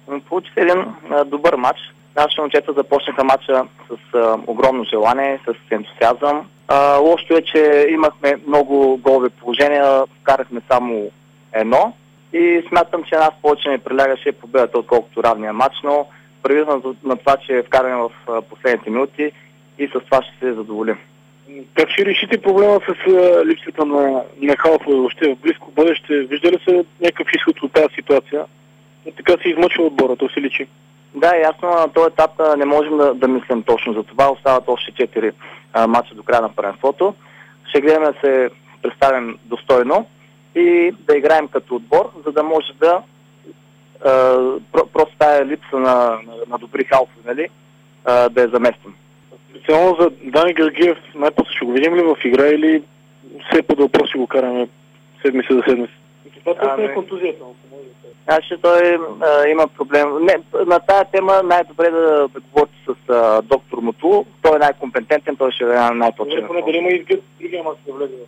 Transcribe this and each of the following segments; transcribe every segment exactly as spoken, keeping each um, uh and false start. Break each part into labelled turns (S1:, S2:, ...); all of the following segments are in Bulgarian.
S1: Получи се един а, добър матч. Нашите момчета започнаха матча с а, огромно желание, с ентусиазъм. А, лошото е, че имахме много голови положения, вкарахме само едно и смятам, че нас повече не прилягаше победата, отколкото равния матч, но предвид на това, че вкараме в а, последните минути и с това ще се задоволим.
S2: Как ще решите проблема с а, липсата на, на халфове въобще в близко бъдеще? Вижда ли се някакъв изход от тази ситуация? Така се измъчва отбора, то се личи.
S1: Да, ясно, на този етап не можем да, да мислим точно за това. Остават още четири мача до края на първенството. Ще гледаме да се представим достойно и да играем като отбор, за да може да а, про, просто тая липса на, на, на добри халфове, нали, а, да я заместим.
S2: Специално за Дани Георгиев, най-после ще го видим ли в игра или все по въпрос ще го караме седмица за седмица? Това е контузията.
S1: Значи той а, има проблем. Не, на тая тема най-добре да, да говорите с а, доктор Муту. Той е най-компетентен, той ще е най-точен.
S2: Дали има изгъд, другия мач да влезе?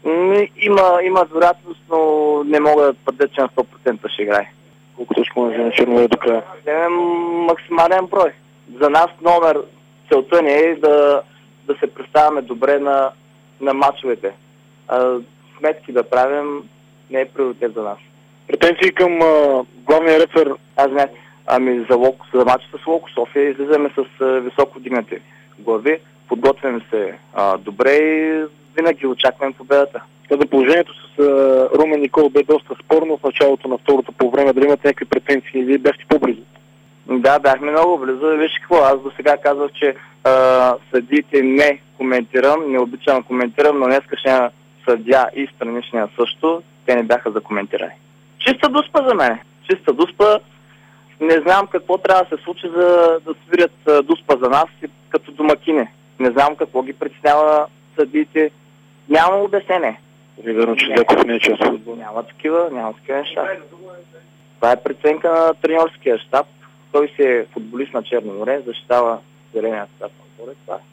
S1: Има, има вероятност, но не мога да твърдя, че на сто процента ще играе.
S2: Колко точно може на Черноморе до края?
S1: Вземем максимален брой. За нас номер целта ни е да, да се представяме добре на, на мачовете. А, сметки да правим не е приоритет за нас.
S2: Претенции към а, главния рефер?
S1: Аз не. Ами за, Лок, за матча с Локо София излизаме с а, високо дигнати глави, подготвяме се а, добре и винаги очакваме победата.
S2: Къде положението с а, Румен Никол бе доста спорно в началото на второто по време, дали имате някакви претенции, вие бяхте по-близо?
S1: Да, бяхме много близо. Виж какво, аз до сега казвах, че а, съдиите не коментирам, не обичам да коментирам, но днескашния съдия и страничния също, те не бяха за коментиране. Чиста дуспа за мен. Чиста дуспа. Не знам какво трябва да се случи, за да свирят дуспа за нас като домакини. Не знам какво ги притеснява съдиите. Няма обяснение.
S2: Верно, че Зеков не е част от отбора.
S1: Няма такива, няма такива неща. Това е преценка на треньорския щаб. Той си е футболист на Черно море, защитава зеления цвят на отбора.